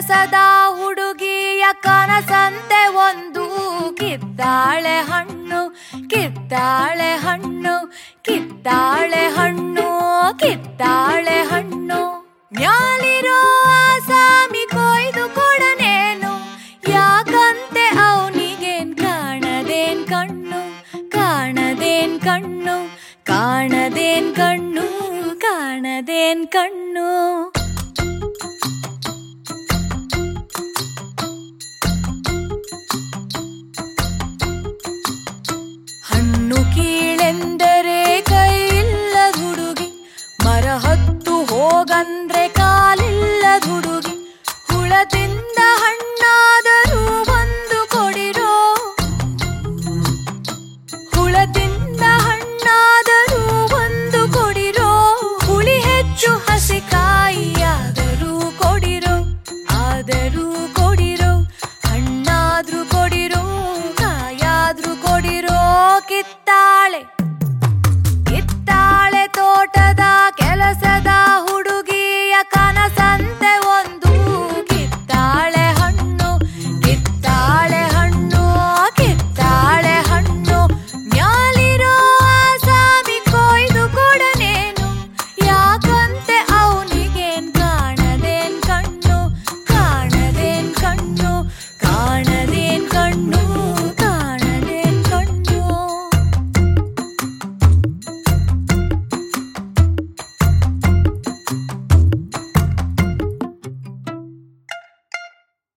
ಸದಾ ಹುಡುಗಿಯ ಕನಸಂತೆ ಒಂದು ಕಿತ್ತಾಳೆ ಹಣ್ಣು ಕಿತ್ತಾಳೆ ಹಣ್ಣು ಕಿತ್ತಾಳೆ ಹಣ್ಣು ಕಿತ್ತಾಳೆ ಹಣ್ಣು ಮ್ಯಾಲಿರೋ ಆಸಾಮಿ ಕೊಯ್ದು ಕೊಡನೇನು ಯಾಕಂತೆ ಅವನಿಗೇನ್ ಕಾಣದೇನ್ ಕಣ್ಣು ಕಾಣದೇನ್ ಕಣ್ಣು ಕಾಣದೇನ್ ಕಣ್ಣು ಕಾಣದೇನ್ ಕಣ್ಣು